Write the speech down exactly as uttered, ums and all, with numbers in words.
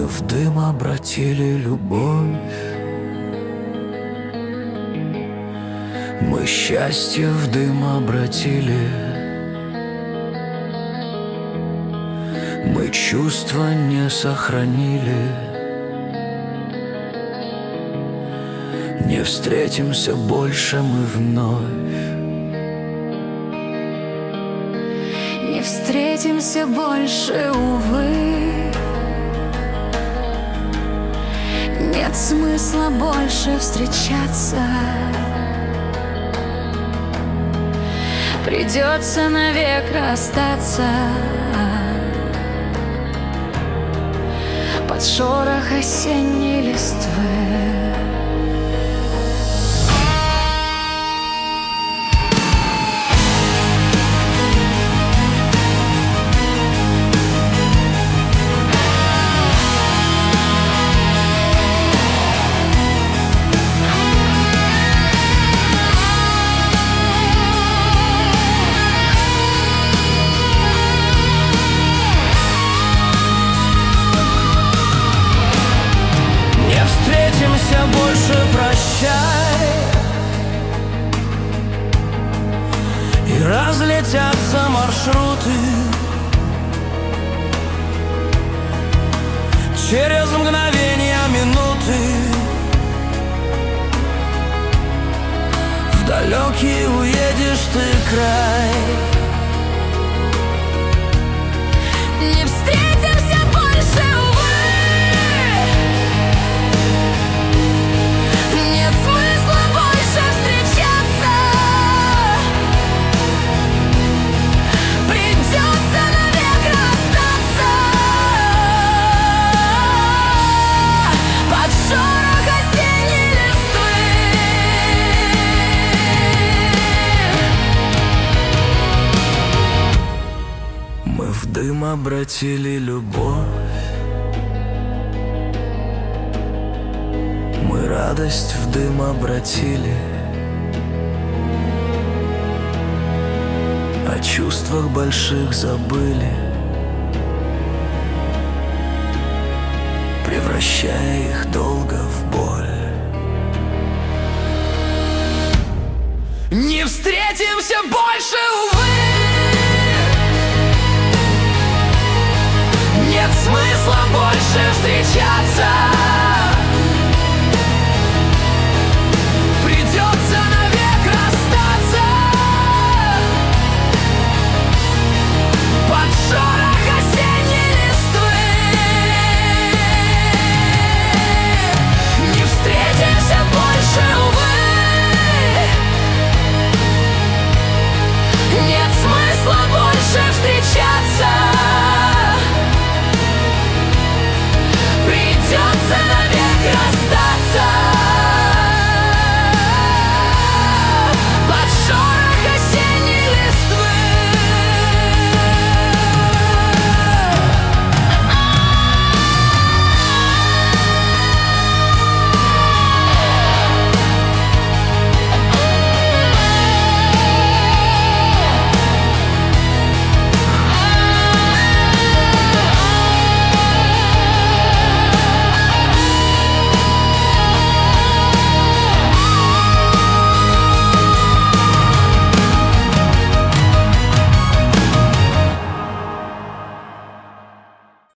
в дым обратили любовь. Мы счастье в дым обратили. Мы чувства не сохранили. Не встретимся больше мы вновь. Не встретимся больше, увы. Нет смысла больше встречаться. Придется навек расстаться под шорох осенней листвы. Больше прощай, и разлетятся маршруты через мгновения, минуты. В далекий уедешь ты край. Не встретимся больше, увы. Нет смысла больше встречаться. Придется навек расстаться под шорох осенней листвы. Мы в дым обратили любовь. Мы радость в дым обратили. О чувствах больших забыли, превращая их долго в боль.